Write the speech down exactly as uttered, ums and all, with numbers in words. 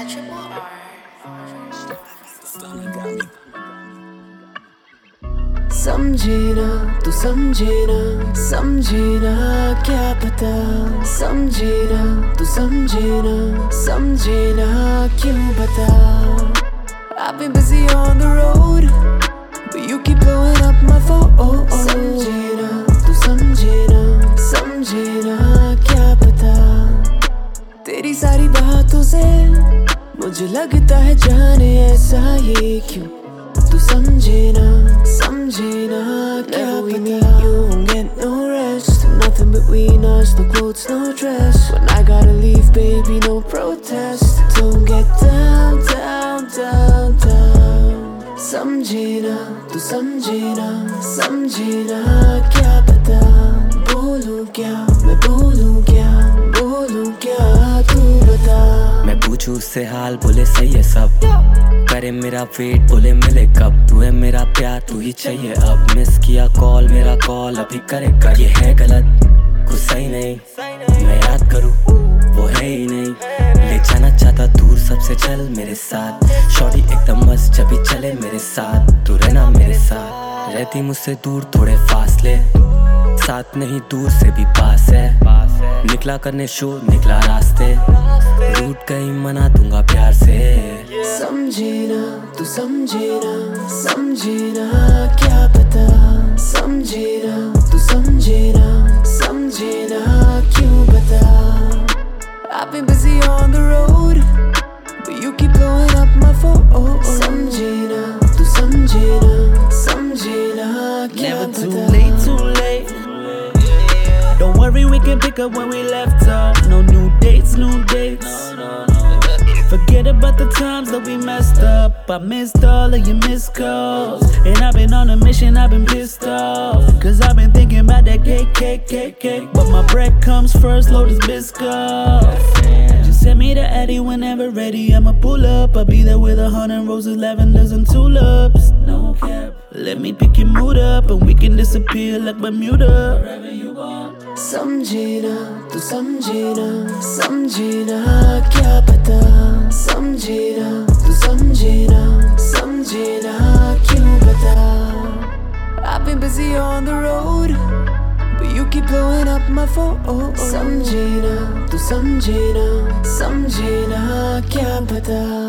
Triple R. समझे ना तू समझे ना समझे ना क्या पता समझे ना तू समझे ना समझे ना क्यों बता I've been busy on the road but you keep blowing up my phone समझे ना तू समझे ना समझे ना क्या पता तेरी सारी बातों से मुझे लगता है जाने ऐसा ये क्यों तू समझे ना समझे ना क्या पता You won't get no rest Nothing between us, no clothes, no dress When I gotta leave, baby, no protest Don't get down, down, down, down समझे ना तू समझे ना समझे ना क्या पता बोलूं क्या मैं बोलूं क्या बोलूं क्या तू बता मैं पूछूं उससे हाल बोले सही है सब करे मेरा वेट बोले मिले कब तू है मेरा प्यार तू ही चाहिए अब मिस किया कॉल मेरा कॉल अभी करेगा ये है गलत कुछ सही नहीं मैं याद करूं वो है ही नहीं ले जाना चाहता दूर सबसे चल मेरे साथ शॉर्टी एकदम मस्त जब भी चले मेरे साथ तू रहना मेरे साथ रहती मुझसे दूर थोड़े फासले साथ नहीं दूर से भी पास है निकला करने शो निकला रास्ते रूट कहीं मना दूंगा प्यार से समझे ना तू समझे ना समझे ना क्या पता समझे ना तू समझे ना समझे ना क्यों बता I've been busy on the road but you keep blowing up my phone समझे ना तू समझे ना समझे ना क्या Never पता too late, too late. Don't worry, we can pick up when we left off. No new dates, new dates. Forget about the times that we messed up. I missed all of your missed calls. And I've been on a mission, I've been pissed off. Cause I've been thinking about that cake, cake, cake, cake. But my bread comes first, load this biscuit. Just send me the Addy whenever ready. I'ma pull up, I'll be there with a hundred roses, lavenders and tulips. No cap. Let me pick your mood up and we can disappear like Bermuda. Wherever you want. समझे ना तू समझे ना समझे ना क्या पता समझे ना तू समझे ना समझे ना क्यों बता I've been busy on the road but you keep blowing up my phone समझे ना तू समझे ना समझे ना क्या पता